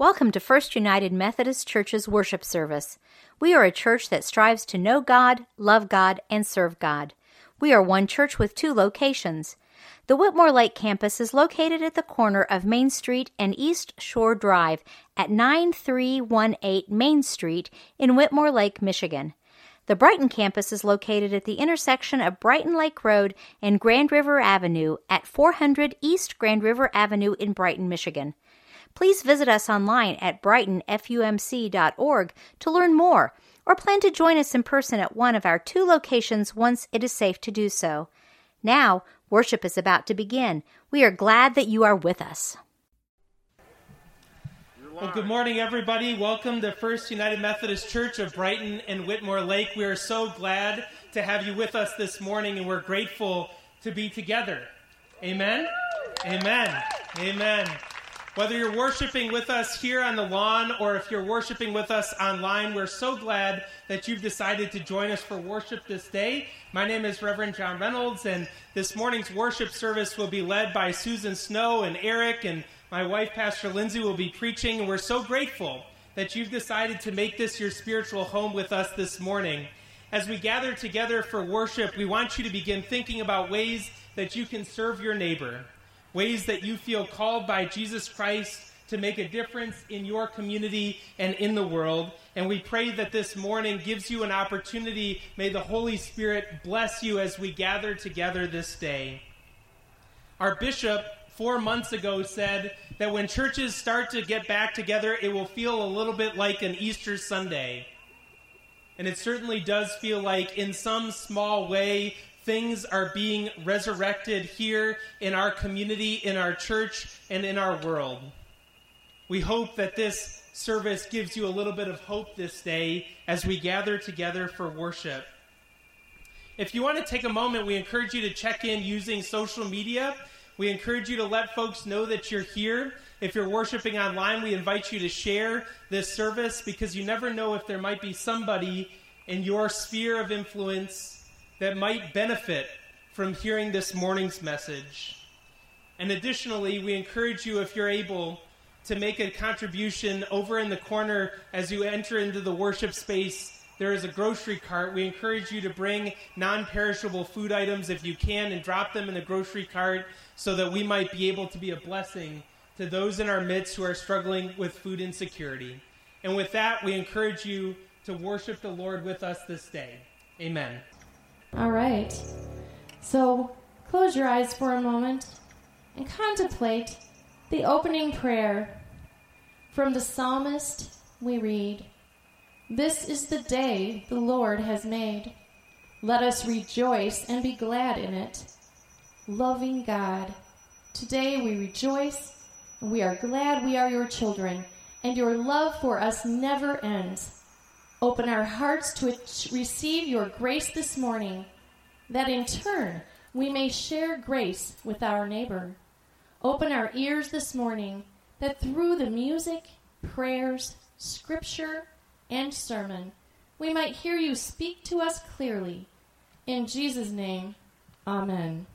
Welcome to First United Methodist Church's worship service. We are a church that strives to know God, love God, and serve God. We are one church with two locations. The Whitmore Lake campus is located at the corner of Main Street and East Shore Drive at 9318 Main Street in Whitmore Lake, Michigan. The Brighton campus is located at the intersection of Brighton Lake Road and Grand River Avenue at 400 East Grand River Avenue in Brighton, Michigan. Please visit us online at brightonfumc.org to learn more, or plan to join us in person at one of our two locations once it is safe to do so. Now, worship is about to begin. We are glad that you are with us. Well, good morning, everybody. Welcome to First United Methodist Church of Brighton and Whitmore Lake. We are so glad to have you with us this morning, and we're grateful to be together. Amen? Amen. Amen. Whether you're worshiping with us here on the lawn or if you're worshiping with us online, we're so glad that you've decided to join us for worship this day. My name is Reverend John Reynolds, and this morning's worship service will be led by Susan Snow and Eric, and my wife, Pastor Lindsay, will be preaching, and we're so grateful that you've decided to make this your spiritual home with us this morning. As we gather together for worship, we want you to begin thinking about ways that you can serve your neighbor, ways that you feel called by Jesus Christ to make a difference in your community and in the world. And we pray that this morning gives you an opportunity. May the Holy Spirit bless you as we gather together this day. Our bishop 4 months ago said that when churches start to get back together, it will feel a little bit like an Easter Sunday. And it certainly does feel like, in some small way, things are being resurrected here in our community, in our church, and in our world. We hope that this service gives you a little bit of hope this day as we gather together for worship. If you want to take a moment, we encourage you to check in using social media. We encourage you to let folks know that you're here. If you're worshiping online, we invite you to share this service, because you never know if there might be somebody in your sphere of influence that might benefit from hearing this morning's message. And additionally, we encourage you, if you're able, to make a contribution over in the corner as you enter into the worship space. There is a grocery cart. We encourage you to bring non-perishable food items if you can and drop them in the grocery cart so that we might be able to be a blessing to those in our midst who are struggling with food insecurity. And with that, we encourage you to worship the Lord with us this day. Amen. All right, so close your eyes for a moment and contemplate the opening prayer. From the psalmist, we read, "This is the day the Lord has made. Let us rejoice and be glad in it." Loving God, today we rejoice and we are glad we are your children, and your love for us never ends. Open our hearts to receive your grace this morning, that in turn we may share grace with our neighbor. Open our ears this morning, that through the music, prayers, scripture, and sermon, we might hear you speak to us clearly. In Jesus' name, amen.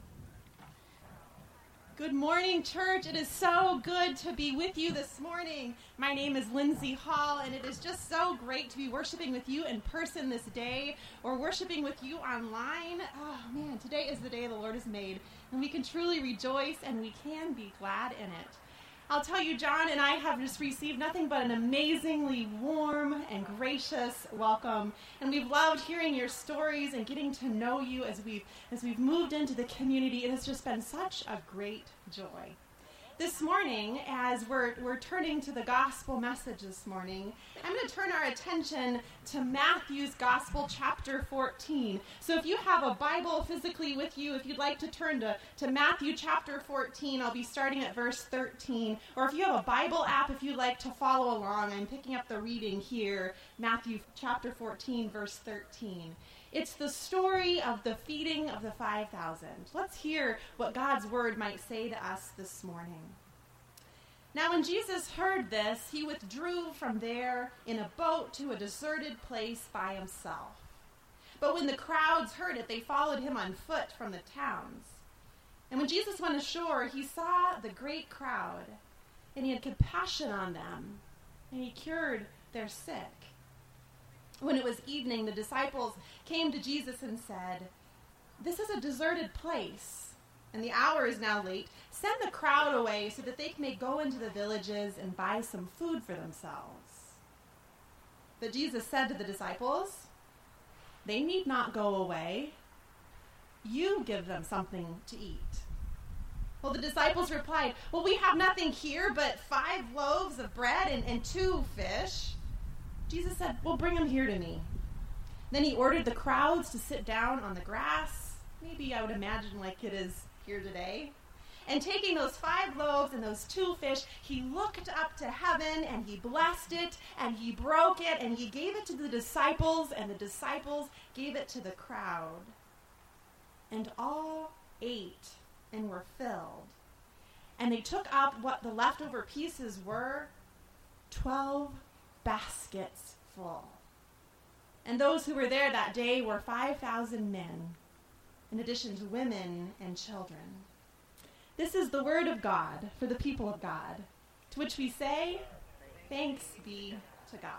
Good morning, church. It is so good to be with you this morning. My name is Lindsay Hall, and it is just so great to be worshiping with you in person this day, or worshiping with you online. Oh, man, today is the day the Lord has made, and we can truly rejoice, and we can be glad in it. I'll tell you, John and I have just received nothing but an amazingly warm and gracious welcome, and we've loved hearing your stories and getting to know you as we've moved into the community. It has just been such a great joy. This morning, as we're turning to the gospel message this morning, I'm going to turn our attention to Matthew's Gospel, chapter 14. So if you have a Bible physically with you, if you'd like to turn to Matthew chapter 14, I'll be starting at verse 13. Or if you have a Bible app, if you'd like to follow along, I'm picking up the reading here, Matthew chapter 14, verse 13. It's the story of the feeding of the 5,000. Let's hear what God's word might say to us this morning. Now when Jesus heard this, he withdrew from there in a boat to a deserted place by himself. But when the crowds heard it, they followed him on foot from the towns. And when Jesus went ashore, he saw the great crowd, and he had compassion on them, and he cured their sick. When it was evening, the disciples came to Jesus and said, "This is a deserted place, and the hour is now late. Send the crowd away so that they may go into the villages and buy some food for themselves." But Jesus said to the disciples, "They need not go away. You give them something to eat." Well, the disciples replied, "Well, we have nothing here but 5 loaves of bread and 2 fish." Jesus said, "Well, bring them here to me." Then he ordered the crowds to sit down on the grass, maybe I would imagine like it is here today. And taking those 5 loaves and those 2 fish, he looked up to heaven and he blessed it and he broke it and he gave it to the disciples and the disciples gave it to the crowd. And all ate and were filled. And they took up what the leftover pieces were, 12 baskets full. And those who were there that day were 5,000 men, in addition to women and children. This is the word of God for the people of God, to which we say, thanks be to God.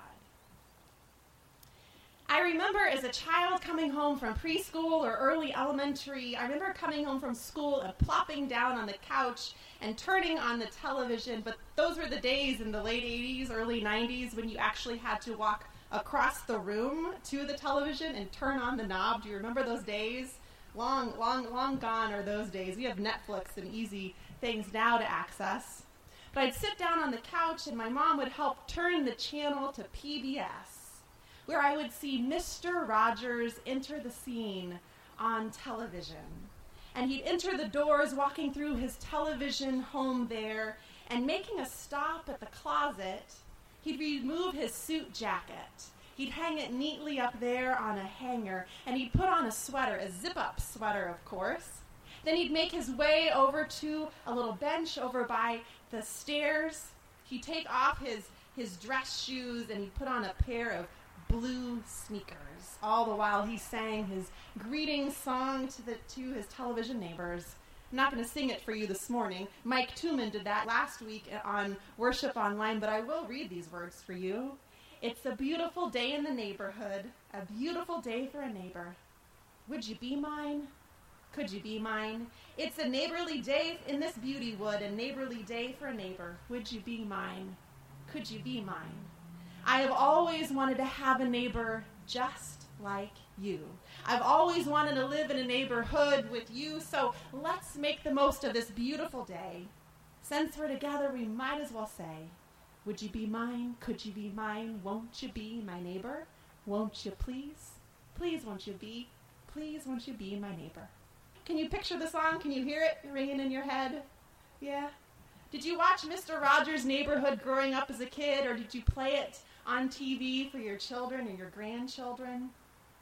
I remember as a child coming home from preschool or early elementary, I remember coming home from school and plopping down on the couch and turning on the television, but those were the days in the late 80s, early 90s when you actually had to walk across the room to the television and turn on the knob. Do you remember those days? Long gone are those days. We have Netflix and easy things now to access. But I'd sit down on the couch and my mom would help turn the channel to PBS, where I would see Mr. Rogers enter the scene on television. And he'd enter the doors, walking through his television home there, and making a stop at the closet, he'd remove his suit jacket. He'd hang it neatly up there on a hanger, and he'd put on a sweater, a zip-up sweater, of course. Then he'd make his way over to a little bench over by the stairs. He'd take off his dress shoes, and he'd put on a pair of blue sneakers, all the while he sang his greeting song to his television neighbors. I'm not going to sing it for you this morning. Mike Tuman did that last week on Worship Online, but I will read these words for you. It's a beautiful day in the neighborhood, a beautiful day for a neighbor. Would you be mine? Could you be mine? It's a neighborly day in this beauty wood, a neighborly day for a neighbor. Would you be mine? Could you be mine? I have always wanted to have a neighbor just like you. I've always wanted to live in a neighborhood with you, so let's make the most of this beautiful day. Since we're together, we might as well say, would you be mine? Could you be mine? Won't you be my neighbor? Won't you please? Please won't you be? Please won't you be my neighbor? Can you picture the song? Can you hear it ringing in your head? Yeah? Did you watch Mr. Rogers' Neighborhood growing up as a kid, or did you play it on TV for your children or your grandchildren?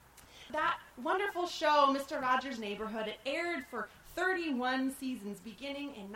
That wonderful show, Mr. Rogers' Neighborhood, it aired for 31 seasons beginning in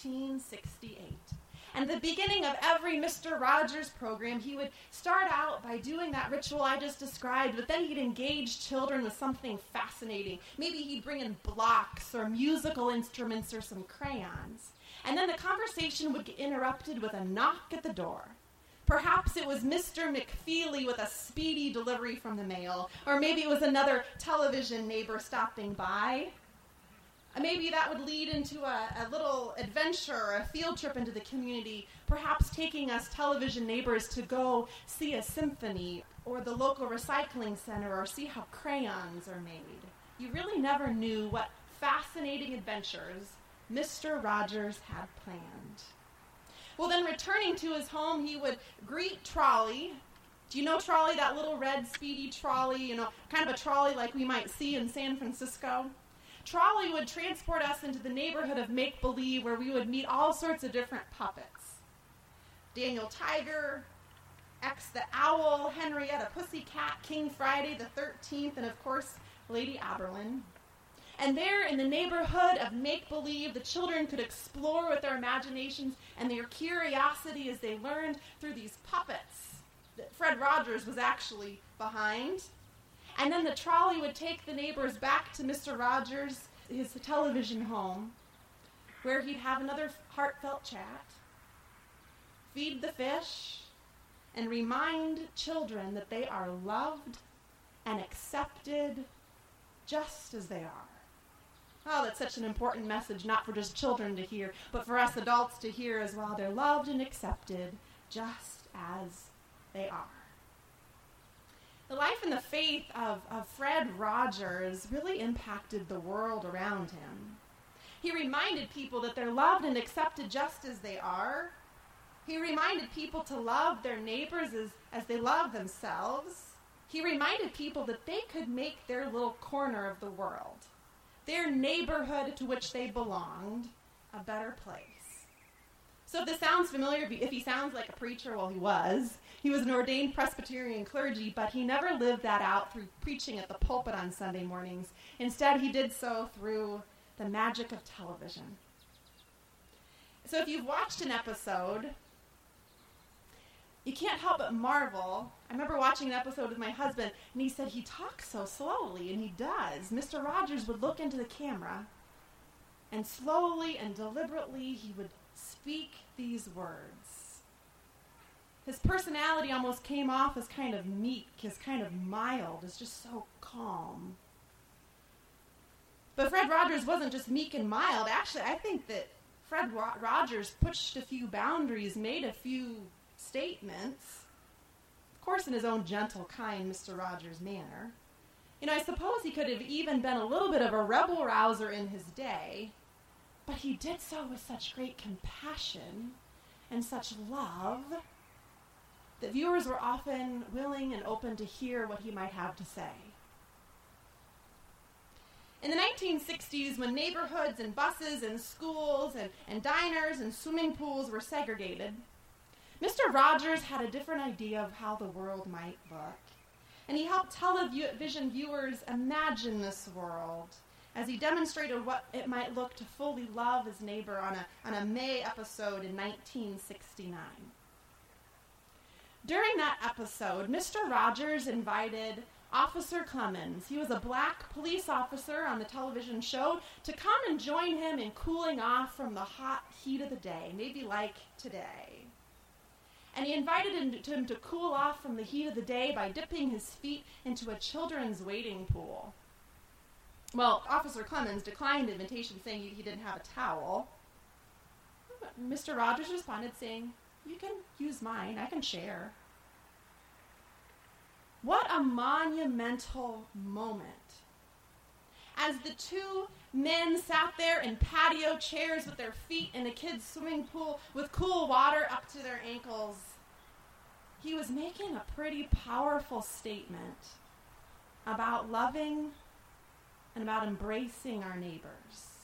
1968. And at the beginning of every Mr. Rogers program, he would start out by doing that ritual I just described, but then he'd engage children with something fascinating. Maybe he'd bring in blocks or musical instruments or some crayons. And then the conversation would get interrupted with a knock at the door. Perhaps it was Mr. McFeely with a speedy delivery from the mail, or maybe it was another television neighbor stopping by. Maybe that would lead into a little adventure or a field trip into the community, perhaps taking us television neighbors to go see a symphony or the local recycling center or see how crayons are made. You really never knew what fascinating adventures Mr. Rogers had planned. Well, then returning to his home, he would greet Trolley. Do you know Trolley, that little red speedy trolley, kind of a trolley like we might see in San Francisco? Trolley would transport us into the neighborhood of make-believe where we would meet all sorts of different puppets. Daniel Tiger, X the Owl, Henrietta Pussycat, King Friday the 13th, and of course, Lady Aberlin. And there in the neighborhood of make-believe, the children could explore with their imaginations and their curiosity as they learned through these puppets that Fred Rogers was actually behind. And then the trolley would take the neighbors back to Mr. Rogers, his television home, where he'd have another heartfelt chat, feed the fish, and remind children that they are loved and accepted just as they are. Oh, that's such an important message, not for just children to hear, but for us adults to hear as well. They're loved and accepted just as they are. The life and the faith of Fred Rogers really impacted the world around him. He reminded people that they're loved and accepted just as they are. He reminded people to love their neighbors as they love themselves. He reminded people that they could make their little corner of the world, their neighborhood to which they belonged, a better place. So if this sounds familiar, if he sounds like a preacher, well, he was an ordained Presbyterian clergy, but he never lived that out through preaching at the pulpit on Sunday mornings. Instead, he did so through the magic of television. So if you've watched an episode, you can't help but marvel. I remember watching an episode with my husband, and he said he talks so slowly, and he does. Mr. Rogers would look into the camera, and slowly and deliberately he would speak these words. His personality almost came off as kind of meek, as kind of mild, as just so calm. But Fred Rogers wasn't just meek and mild. Actually, I think that Fred Rogers pushed a few boundaries, made a few statements, of course in his own gentle, kind Mr. Rogers manner. I suppose he could have even been a little bit of a rebel-rouser in his day, but he did so with such great compassion and such love that viewers were often willing and open to hear what he might have to say. In the 1960s, when neighborhoods and buses and schools and diners and swimming pools were segregated, Mr. Rogers had a different idea of how the world might look, and he helped television viewers imagine this world as he demonstrated what it might look to fully love his neighbor on a May episode in 1969. During that episode, Mr. Rogers invited Officer Clemens, he was a black police officer on the television show, to come and join him in cooling off from the hot heat of the day, maybe like today. And he invited him to cool off from the heat of the day by dipping his feet into a children's wading pool. Well, Officer Clemens declined the invitation, saying he didn't have a towel. Mr. Rogers responded saying, "You can use mine, I can share." What a monumental moment. As the two men sat there in patio chairs with their feet in a kid's swimming pool with cool water up to their ankles, he was making a pretty powerful statement about loving and about embracing our neighbors.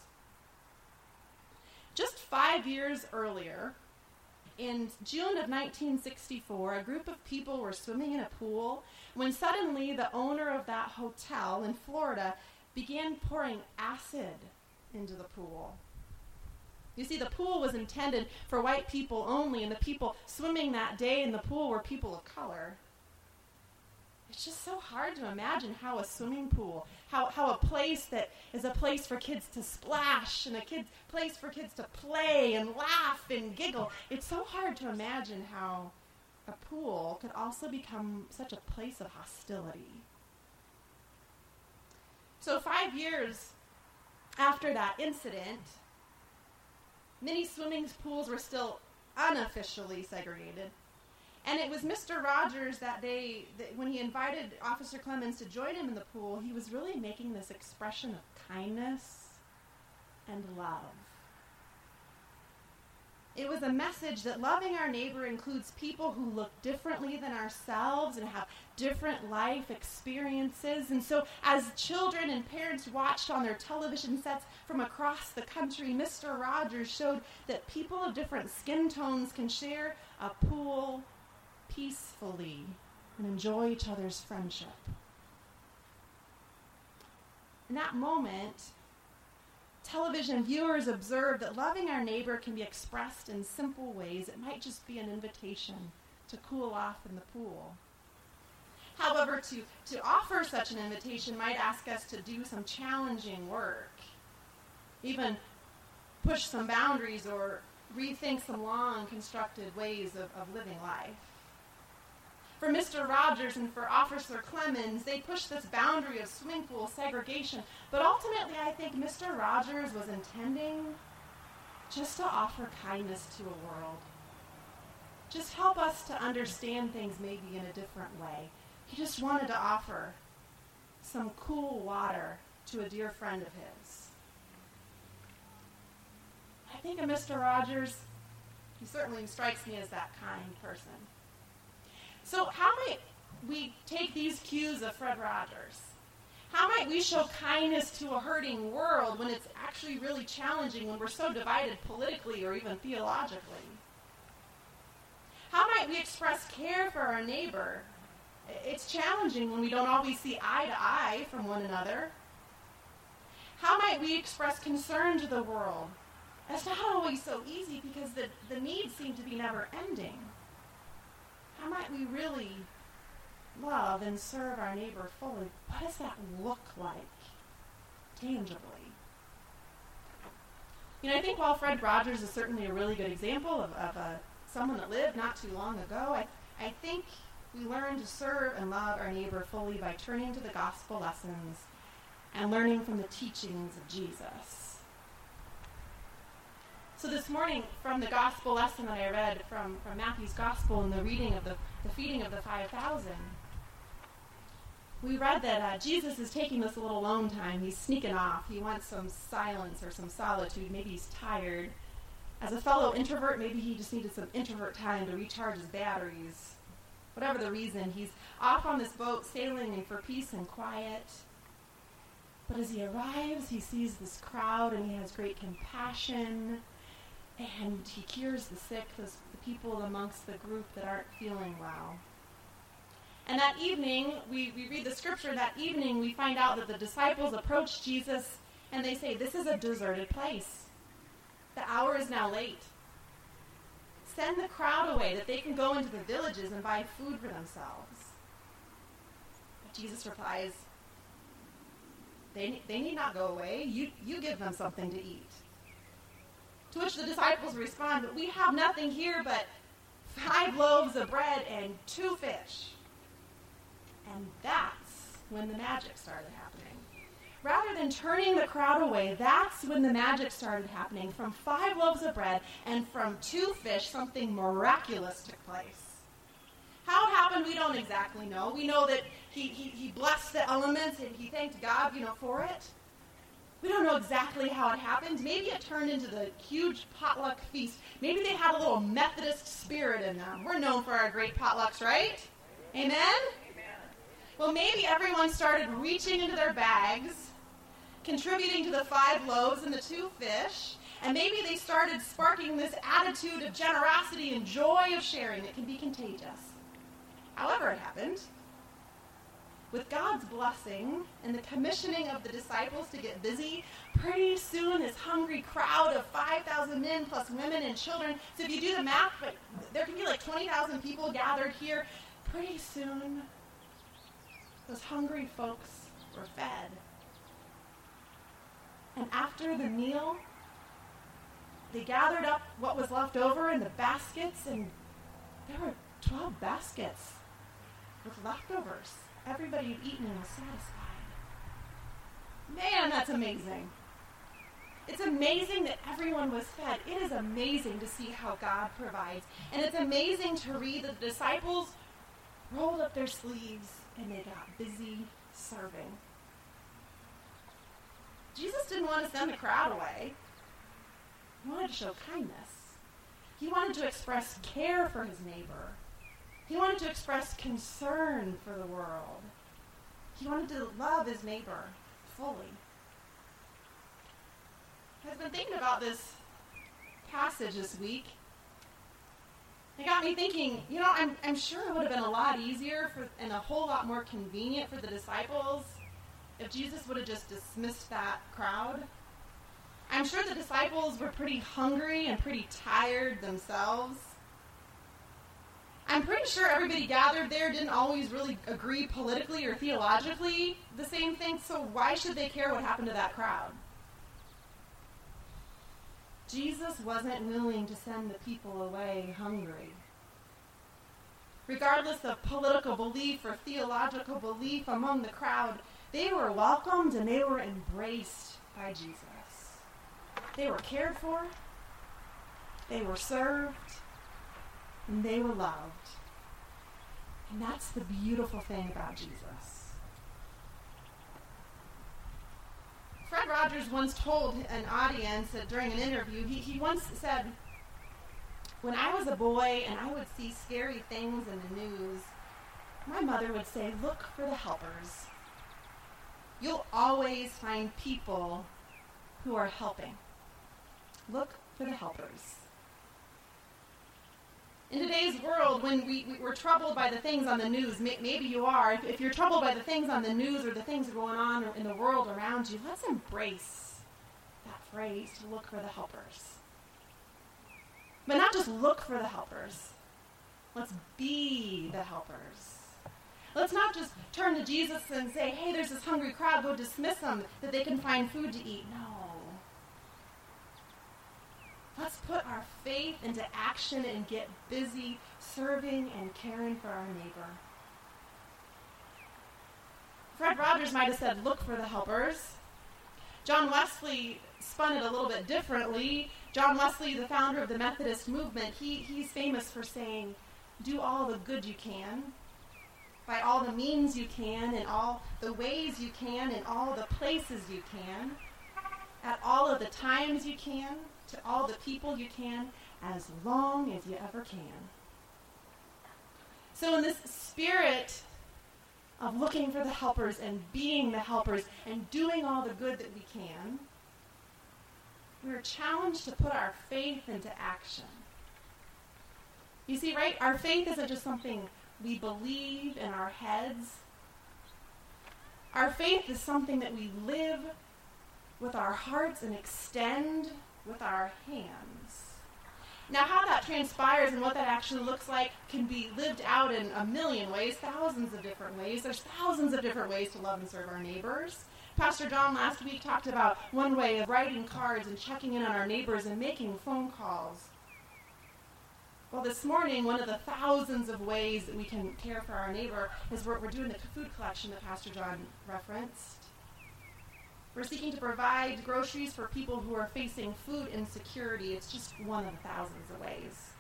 Just 5 years earlier, in June of 1964, a group of people were swimming in a pool when suddenly the owner of that hotel in Florida began pouring acid into the pool. You see, the pool was intended for white people only, and the people swimming that day in the pool were people of color. It's just so hard to imagine how a swimming pool, how a place that is a place for kids to splash and place for kids to play and laugh and giggle. It's so hard to imagine how a pool could also become such a place of hostility. So 5 years after that incident, many swimming pools were still unofficially segregated. And it was Mr. Rogers that day, when he invited Officer Clemens to join him in the pool, he was really making this expression of kindness and love. It was a message that loving our neighbor includes people who look differently than ourselves and have different life experiences. And so as children and parents watched on their television sets from across the country, Mr. Rogers showed that people of different skin tones can share a pool peacefully and enjoy each other's friendship. In that moment, television viewers observed that loving our neighbor can be expressed in simple ways. It might just be an invitation to cool off in the pool. However, to offer such an invitation might ask us to do some challenging work, even push some boundaries or rethink some long constructed ways of living life. For Mr. Rogers and for Officer Clemens, they pushed this boundary of swimming pool segregation. But ultimately, I think Mr. Rogers was intending just to offer kindness to a world. Just help us to understand things maybe in a different way. He just wanted to offer some cool water to a dear friend of his. I think of Mr. Rogers, he certainly strikes me as that kind person. So how might we take these cues of Fred Rogers? How might we show kindness to a hurting world when it's actually really challenging, when we're so divided politically or even theologically? How might we express care for our neighbor? It's challenging when we don't always see eye to eye from one another. How might we express concern to the world? It's not always so easy because the needs seem to be never ending. How might we really love and serve our neighbor fully? What does that look like, tangibly? I think while Fred Rogers is certainly a really good example of someone that lived not too long ago, I think we learn to serve and love our neighbor fully by turning to the gospel lessons and learning from the teachings of Jesus. So this morning, from the gospel lesson that I read from Matthew's gospel and the reading of the feeding of the 5,000, we read that Jesus is taking this little alone time. He's sneaking off. He wants some silence or some solitude. Maybe he's tired. As a fellow introvert, maybe he just needed some introvert time to recharge his batteries. Whatever the reason, he's off on this boat sailing for peace and quiet. But as he arrives, he sees this crowd and he has great compassion. And he cures the sick, the people amongst the group that aren't feeling well. And that evening, we read the scripture, that evening we find out that the disciples approach Jesus and they say, "This is a deserted place. The hour is now late. Send the crowd away that they can go into the villages and buy food for themselves." But Jesus replies, they need not go away. You give them something to eat. To which the disciples respond, "But we have nothing here but 5 loaves of bread and 2 fish. And that's when the magic started happening. Rather than turning the crowd away, that's when the magic started happening. From 5 loaves of bread and from 2 fish, something miraculous took place. How it happened, we don't exactly know. We know that he blessed the elements and he thanked God, for it. We don't know exactly how it happened. Maybe it turned into the huge potluck feast. Maybe they had a little Methodist spirit in them. We're known for our great potlucks, right? Amen? Amen. Well, maybe everyone started reaching into their bags, contributing to the 5 loaves and the 2 fish, and maybe they started sparking this attitude of generosity and joy of sharing that can be contagious. However it happened, with God's blessing and the commissioning of the disciples to get busy, pretty soon this hungry crowd of 5,000 men plus women and children, so if you do the math, but there can be like 20,000 people gathered here, pretty soon those hungry folks were fed. And after the meal, they gathered up what was left over in the baskets, and there were 12 baskets with leftovers. Everybody had eaten and was satisfied. Man, that's amazing. It's amazing that everyone was fed. It is amazing to see how God provides. And it's amazing to read that the disciples rolled up their sleeves and they got busy serving. Jesus didn't want to send the crowd away. He wanted to show kindness. He wanted to express care for his neighbor. He wanted to express concern for the world. He wanted to love his neighbor fully. I've been thinking about this passage this week. It got me thinking, I'm sure it would have been a lot easier and a whole lot more convenient for the disciples if Jesus would have just dismissed that crowd. I'm sure the disciples were pretty hungry and pretty tired themselves. I'm pretty sure everybody gathered there didn't always really agree politically or theologically the same thing, so why should they care what happened to that crowd? Jesus wasn't willing to send the people away hungry. Regardless of political belief or theological belief among the crowd, they were welcomed and they were embraced by Jesus. They were cared for, they were served, and they were loved. And that's the beautiful thing about Jesus. Fred Rogers once told an audience during an interview, he once said, "When I was a boy and I would see scary things in the news, my mother would say, 'Look for the helpers.' You'll always find people who are helping. Look for the helpers." In today's world, when we're troubled by the things on the news, maybe you are, if you're troubled by the things on the news or the things that are going on in the world around you, let's embrace that phrase, to look for the helpers. But not just look for the helpers. Let's be the helpers. Let's not just turn to Jesus and say, "Hey, there's this hungry crowd, go dismiss them that they can find food to eat." No. Let's put our faith into action and get busy serving and caring for our neighbor. Fred Rogers might have said, "Look for the helpers." John Wesley spun it a little bit differently. John Wesley, the founder of the Methodist movement, he's famous for saying, "Do all the good you can, by all the means you can, in all the ways you can, in all the places you can, at all of the times you can, to all the people you can, as long as you ever can." So in this spirit of looking for the helpers and being the helpers and doing all the good that we can, we're challenged to put our faith into action. You see, right? Our faith isn't just something we believe in our heads. Our faith is something that we live with our hearts and extend with our hands. Now, how that transpires and what that actually looks like can be lived out in a million ways, thousands of different ways. There's thousands of different ways to love and serve our neighbors. Pastor John last week talked about one way of writing cards and checking in on our neighbors and making phone calls. Well, this morning, one of the thousands of ways that we can care for our neighbor is we're doing the food collection that Pastor John referenced. We're seeking to provide groceries for people who are facing food insecurity. It's just one of the thousands of ways.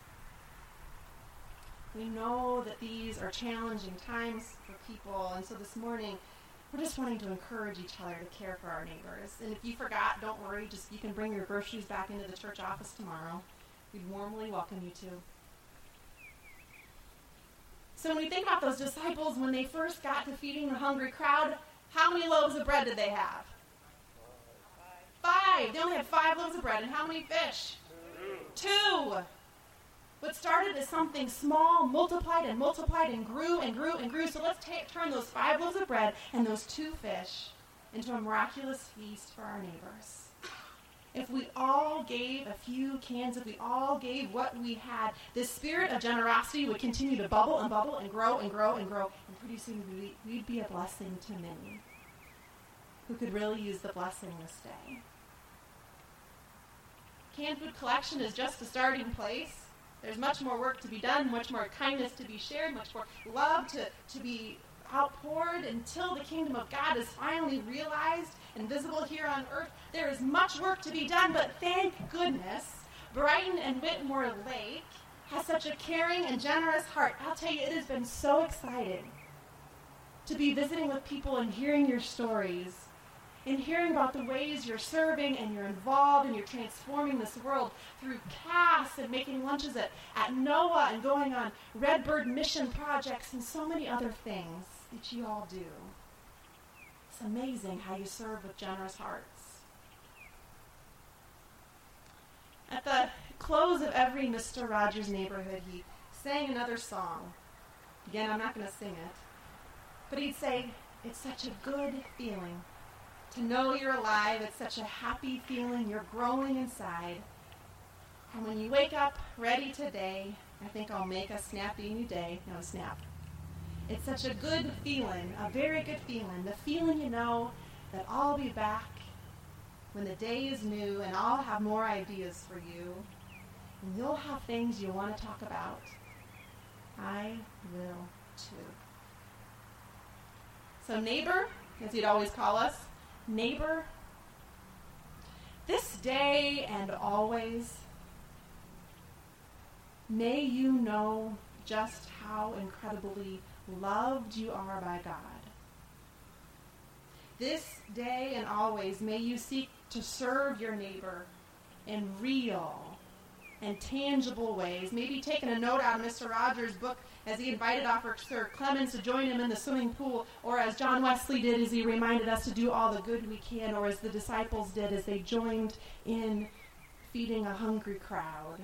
We know that these are challenging times for people, and so this morning, we're just wanting to encourage each other to care for our neighbors. And if you forgot, don't worry, you can bring your groceries back into the church office tomorrow. We'd warmly welcome you to. So when we think about those disciples, when they first got to feeding the hungry crowd, how many loaves of bread did they have? 5. They only had 5 loaves of bread. And how many fish? 2. What started as something small multiplied and multiplied and grew and grew and grew. So let's turn those 5 loaves of bread and those 2 fish into a miraculous feast for our neighbors. If we all gave a few cans, if we all gave what we had, this spirit of generosity would continue to bubble and bubble and grow and grow and grow. And pretty soon we'd be a blessing to many who could really use the blessing this day. Canned food collection is just the starting place. There's much more work to be done, much more kindness to be shared, much more love to be outpoured until the kingdom of God is finally realized and visible here on earth. There is much work to be done, but thank goodness Brighton and Whitmore Lake has such a caring and generous heart. I'll tell you, it has been so exciting to be visiting with people and hearing your stories and hearing about the ways you're serving and you're involved and you're transforming this world through CAS and making lunches at NOAA and going on Redbird mission projects and so many other things that you all do. It's amazing how you serve with generous hearts. At the close of every Mr. Rogers neighborhood, he sang another song. Again, I'm not going to sing it. But he'd say, "It's such a good feeling to know you're alive. It's such a happy feeling. You're growing inside. And when you wake up ready today, I think I'll make a snappy new day." No, snap. It's such a good feeling, a very good feeling. The feeling you know that I'll be back when the day is new and I'll have more ideas for you. And you'll have things you want to talk about. I will too. So neighbor, as he'd always call us, neighbor, this day and always, may you know just how incredibly loved you are by God. This day and always, may you seek to serve your neighbor in real and tangible ways. Maybe taking a note out of Mr. Rogers' book as he invited Officer Clemens to join him in the swimming pool, or as John Wesley did as he reminded us to do all the good we can, or as the disciples did as they joined in feeding a hungry crowd.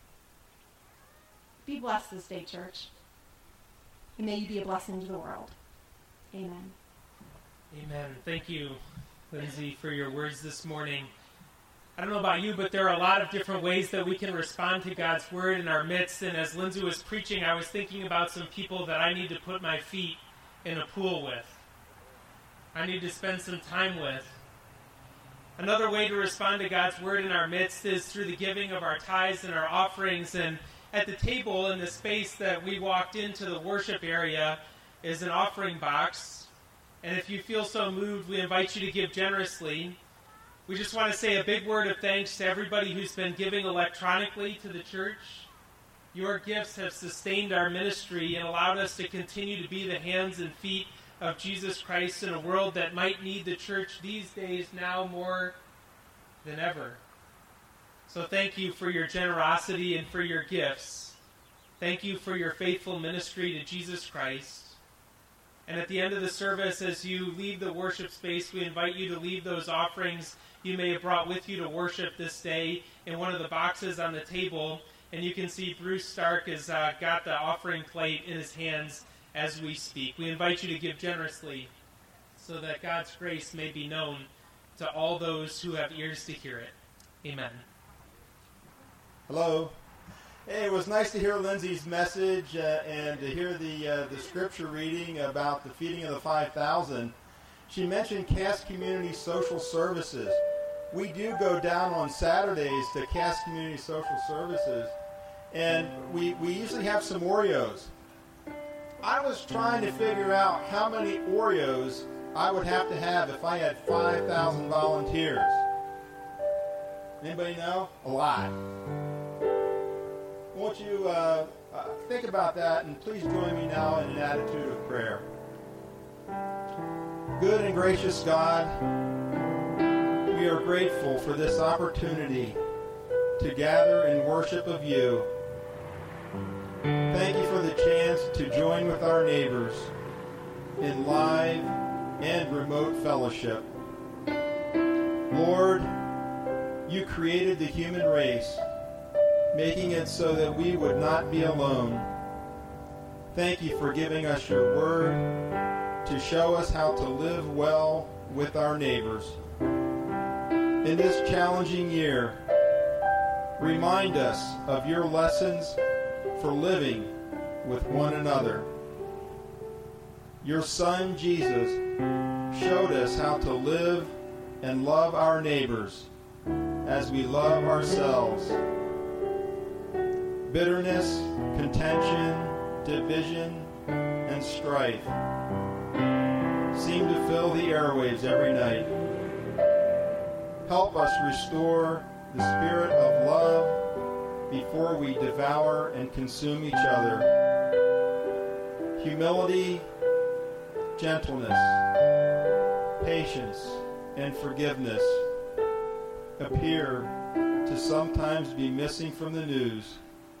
Be blessed this day, church, and may you be a blessing to the world. Amen. Amen. Thank you, Lindsay, for your words this morning. I don't know about you, but there are a lot of different ways that we can respond to God's word in our midst. And as Lindsay was preaching, I was thinking about some people that I need to put my feet in a pool with. I need to spend some time with. Another way to respond to God's word in our midst is through the giving of our tithes and our offerings. And at the table in the space that we walked into, the worship area, is an offering box. And if you feel so moved, we invite you to give generously. We just want to say a big word of thanks to everybody who's been giving electronically to the church. Your gifts have sustained our ministry and allowed us to continue to be the hands and feet of Jesus Christ in a world that might need the church these days now more than ever. So thank you for your generosity and for your gifts. Thank you for your faithful ministry to Jesus Christ. And at the end of the service, as you leave the worship space, we invite you to leave those offerings you may have brought with you to worship this day in one of the boxes on the table. And you can see Bruce Stark has got the offering plate in his hands as we speak. We invite you to give generously so that God's grace may be known to all those who have ears to hear it. Amen. Hello. Hey, it was nice to hear Lindsay's message and to hear the scripture reading about the feeding of the 5,000. She mentioned Cass Community Social Services. We do go down on Saturdays to Cass Community Social Services, and we usually have some Oreos. I was trying to figure out how many Oreos I would have to have if I had 5,000 volunteers. Anybody know? A lot. Won't you think about that, and please join me now in an attitude of prayer. Good and gracious God, we are grateful for this opportunity to gather in worship of you. Thank you for the chance to join with our neighbors in live and remote fellowship. Lord, you created the human race, making it so that we would not be alone. Thank you for giving us your word to show us how to live well with our neighbors. In this challenging year, remind us of your lessons for living with one another. Your Son, Jesus, showed us how to live and love our neighbors as we love ourselves. Bitterness, contention, division, and strife seem to fill the airwaves every night. Help us restore the spirit of love before we devour and consume each other. Humility, gentleness, patience, and forgiveness appear to sometimes be missing from the news.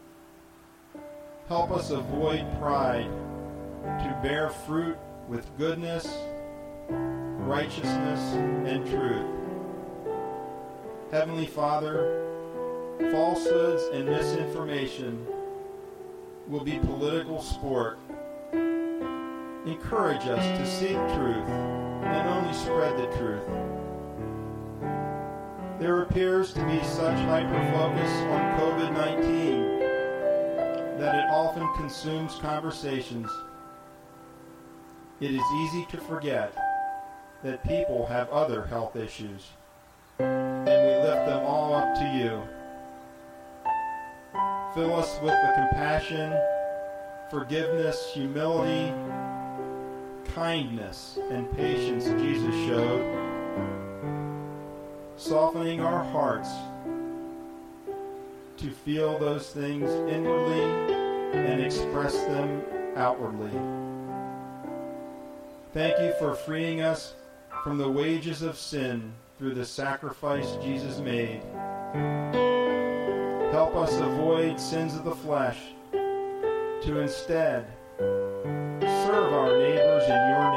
Help us avoid pride, to bear fruit with goodness, righteousness, and truth. Heavenly Father, falsehoods and misinformation will be political sport. Encourage us to seek truth and only spread the truth. There appears to be such hyper-focus on COVID-19 that it often consumes conversations. It is easy to forget that people have other health issues, and we lift them all up to you. Fill us with the compassion, forgiveness, humility, kindness, and patience Jesus showed, softening our hearts to feel those things inwardly and express them outwardly. Thank you for freeing us from the wages of sin through the sacrifice Jesus made. Help us avoid sins of the flesh to instead serve our neighbors in your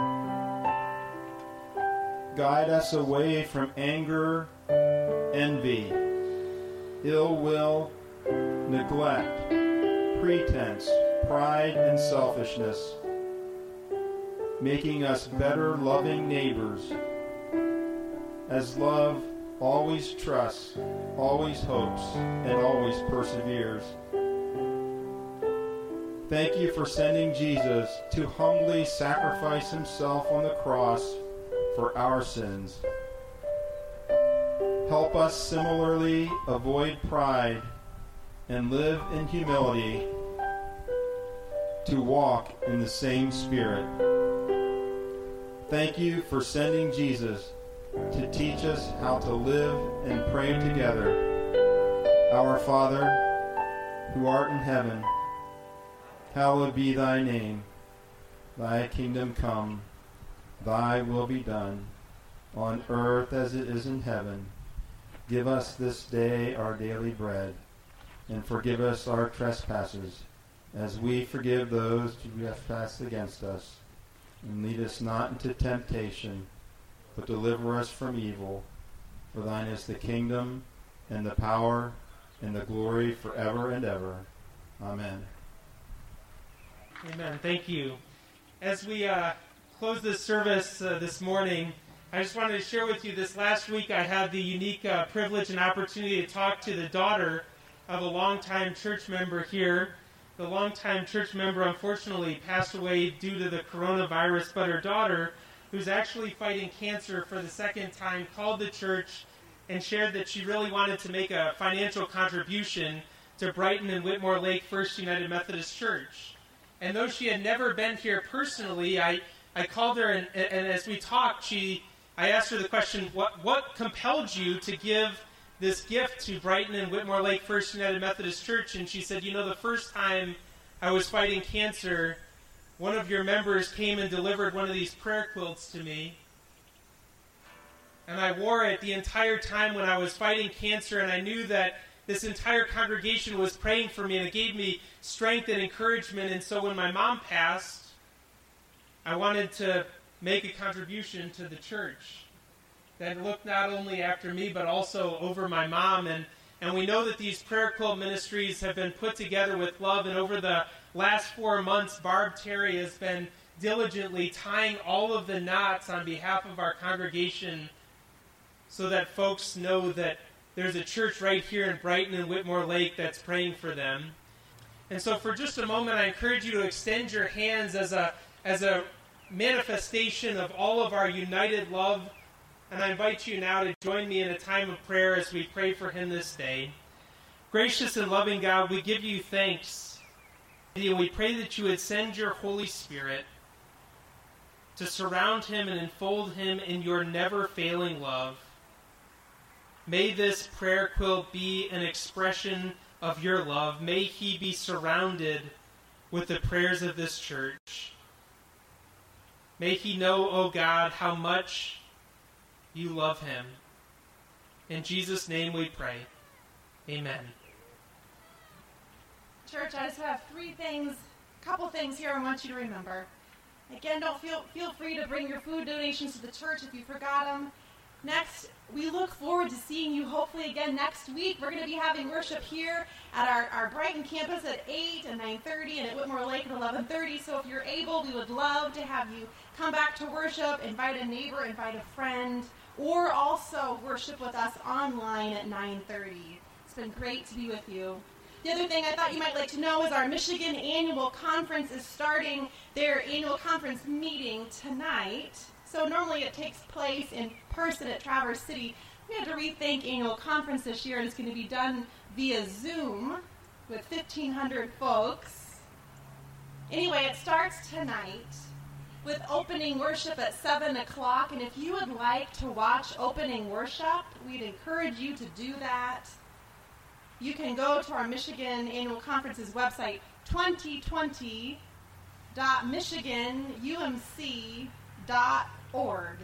name. Guide us away from anger, envy, ill will, neglect, pretense, pride, and selfishness, making us better loving neighbors, as love always trusts, always hopes, and always perseveres. Thank you for sending Jesus to humbly sacrifice himself on the cross for our sins. Help us similarly avoid pride and live in humility to walk in the same Spirit. Thank you for sending Jesus to teach us how to live and pray together. Our Father, who art in heaven, hallowed be thy name. Thy kingdom come, thy will be done, on earth as it is in heaven. Give us this day our daily bread, and forgive us our trespasses, as we forgive those who trespass against us. And lead us not into temptation, but deliver us from evil. For thine is the kingdom, and the power, and the glory forever and ever. Amen. Amen. Thank you. As we close this service this morning, I just wanted to share with you this last week I had the unique privilege and opportunity to talk to the daughter of a longtime church member here. The longtime church member unfortunately passed away due to the coronavirus, but her daughter, who's actually fighting cancer for the second time, called the church and shared that she really wanted to make a financial contribution to Brighton and Whitmore Lake First United Methodist Church. And though she had never been here personally, I called her, and as we talked, I asked her the question, what compelled you to give this gift to Brighton and Whitmore Lake First United Methodist Church? And she said, the first time I was fighting cancer, one of your members came and delivered one of these prayer quilts to me. And I wore it the entire time when I was fighting cancer, and I knew that this entire congregation was praying for me, and it gave me strength and encouragement. And so when my mom passed, I wanted to make a contribution to the church that looked not only after me, but also over my mom. And we know that these prayer quilt ministries have been put together with love, and over the last 4 months, Barb Terry has been diligently tying all of the knots on behalf of our congregation so that folks know that there's a church right here in Brighton and Whitmore Lake that's praying for them. And so for just a moment, I encourage you to extend your hands as a manifestation of all of our united love. And I invite you now to join me in a time of prayer as we pray for him this day. Gracious and loving God, we give you thanks. And we pray that you would send your Holy Spirit to surround him and enfold him in your never-failing love. May this prayer quilt be an expression of your love. May he be surrounded with the prayers of this church. May he know, O God, how much you love him. In Jesus' name we pray. Amen. Church, I just have a couple things here I want you to remember. Again, don't feel free to bring your food donations to the church if you forgot them. Next, we look forward to seeing you hopefully again next week. We're going to be having worship here at our Brighton campus at 8 and 9:30 and at Whitmore Lake at 11:30. So if you're able, we would love to have you come back to worship, invite a neighbor, invite a friend, or also worship with us online at 9:30. It's been great to be with you. The other thing I thought you might like to know is our Michigan Annual Conference is starting their annual conference meeting tonight. So normally it takes place in person at Traverse City. We had to rethink annual conference this year, and it's going to be done via Zoom with 1,500 folks. Anyway, it starts tonight with opening worship at 7 o'clock. And if you would like to watch opening worship, we'd encourage you to do that. You can go to our Michigan Annual Conference's website, 2020.michiganumc.org.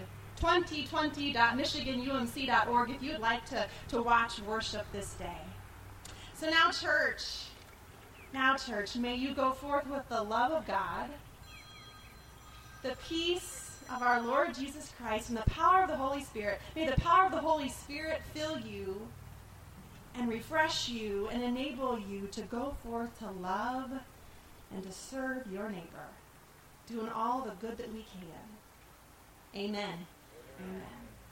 2020.michiganumc.org if you'd like to watch worship this day. So now, church, may you go forth with the love of God, the peace of our Lord Jesus Christ, and the power of the Holy Spirit. May the power of the Holy Spirit fill you and refresh you and enable you to go forth to love and to serve your neighbor, doing all the good that we can. Amen. Amen.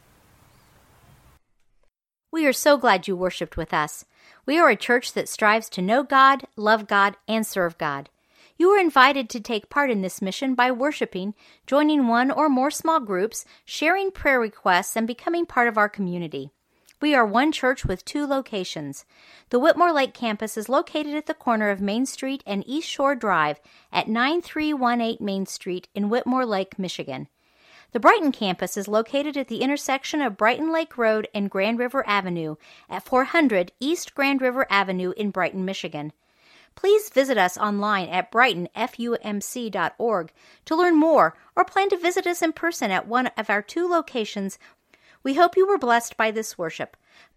We are so glad you worshiped with us. We are a church that strives to know God, love God, and serve God. You are invited to take part in this mission by worshiping, joining one or more small groups, sharing prayer requests, and becoming part of our community. We are one church with 2 locations. The Whitmore Lake campus is located at the corner of Main Street and East Shore Drive at 9318 Main Street in Whitmore Lake, Michigan. The Brighton campus is located at the intersection of Brighton Lake Road and Grand River Avenue at 400 East Grand River Avenue in Brighton, Michigan. Please visit us online at brightonfumc.org to learn more or plan to visit us in person at one of our 2 locations. We hope you were blessed by this worship.